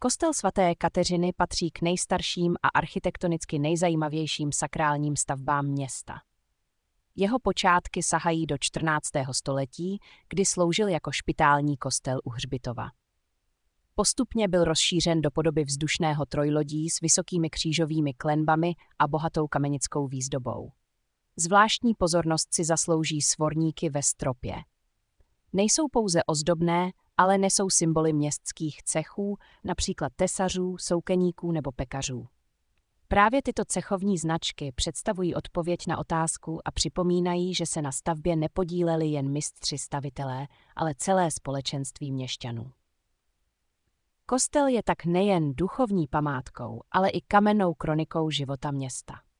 Kostel svaté Kateřiny patří k nejstarším a architektonicky nejzajímavějším sakrálním stavbám města. Jeho počátky sahají do 14. století, kdy sloužil jako špitální kostel u hřbitova. Postupně byl rozšířen do podoby vzdušného trojlodí s vysokými křížovými klenbami a bohatou kamenickou výzdobou. Zvláštní pozornost si zaslouží svorníky ve stropě. Nejsou pouze ozdobné, ale nesou symboly městských cechů, například tesařů, soukeníků nebo pekařů. Právě tyto cechovní značky představují odpověď na otázku a připomínají, že se na stavbě nepodíleli jen mistři stavitelé, ale celé společenství měšťanů. Kostel je tak nejen duchovní památkou, ale i kamennou kronikou života města.